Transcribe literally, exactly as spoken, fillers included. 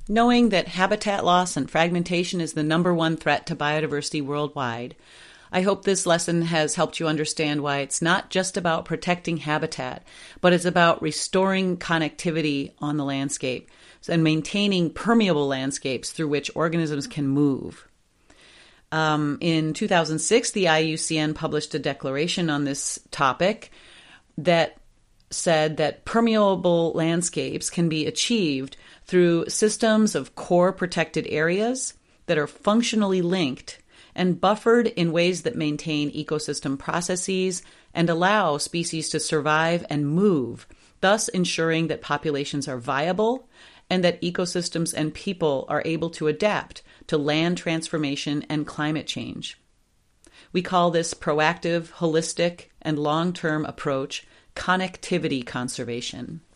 Knowing that habitat loss and fragmentation is the number one threat to biodiversity worldwide, I hope this lesson has helped you understand why it's not just about protecting habitat, but it's about restoring connectivity on the landscape and maintaining permeable landscapes through which organisms can move. Um, in two thousand six, the I U C N published a declaration on this topic that said that permeable landscapes can be achieved through systems of core protected areas that are functionally linked and buffered in ways that maintain ecosystem processes and allow species to survive and move, thus ensuring that populations are viable and that ecosystems and people are able to adapt to land transformation and climate change. We call this proactive, holistic, and long-term approach connectivity conservation.